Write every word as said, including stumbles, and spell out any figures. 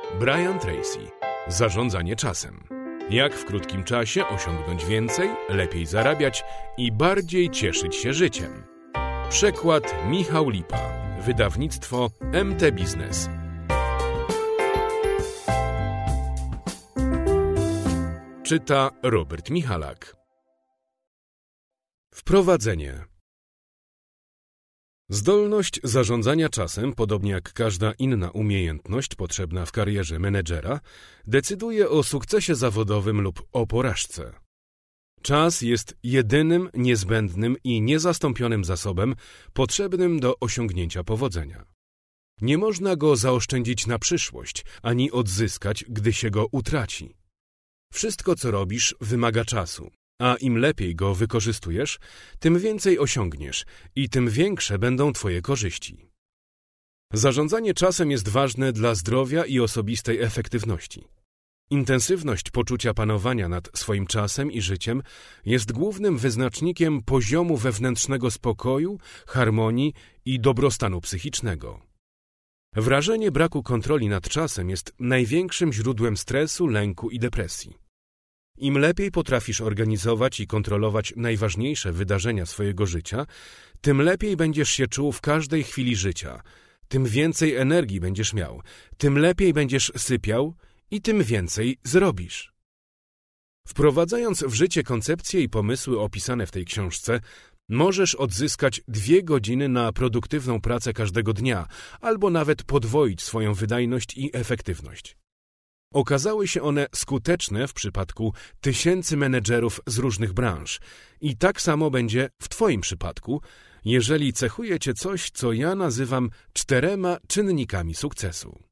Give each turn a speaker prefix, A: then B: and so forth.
A: Brian Tracy. Zarządzanie czasem. Jak w krótkim czasie osiągnąć więcej, lepiej zarabiać i bardziej cieszyć się życiem. Przekład Michał Lipa. Wydawnictwo M T Biznes. Czyta Robert Michalak. Wprowadzenie. Zdolność zarządzania czasem, podobnie jak każda inna umiejętność potrzebna w karierze menedżera, decyduje o sukcesie zawodowym lub o porażce. Czas jest jedynym, niezbędnym i niezastąpionym zasobem potrzebnym do osiągnięcia powodzenia. Nie można go zaoszczędzić na przyszłość, ani odzyskać, gdy się go utraci. Wszystko, co robisz, wymaga czasu, a im lepiej go wykorzystujesz, tym więcej osiągniesz i tym większe będą twoje korzyści. Zarządzanie czasem jest ważne dla zdrowia i osobistej efektywności. Intensywność poczucia panowania nad swoim czasem i życiem jest głównym wyznacznikiem poziomu wewnętrznego spokoju, harmonii i dobrostanu psychicznego. Wrażenie braku kontroli nad czasem jest największym źródłem stresu, lęku i depresji. Im lepiej potrafisz organizować i kontrolować najważniejsze wydarzenia swojego życia, tym lepiej będziesz się czuł w każdej chwili życia, tym więcej energii będziesz miał, tym lepiej będziesz sypiał i tym więcej zrobisz. Wprowadzając w życie koncepcje i pomysły opisane w tej książce, możesz odzyskać dwie godziny na produktywną pracę każdego dnia, albo nawet podwoić swoją wydajność i efektywność. Okazały się one skuteczne w przypadku tysięcy menedżerów z różnych branż i tak samo będzie w twoim przypadku, jeżeli cechuje cię coś, co ja nazywam czterema czynnikami sukcesu.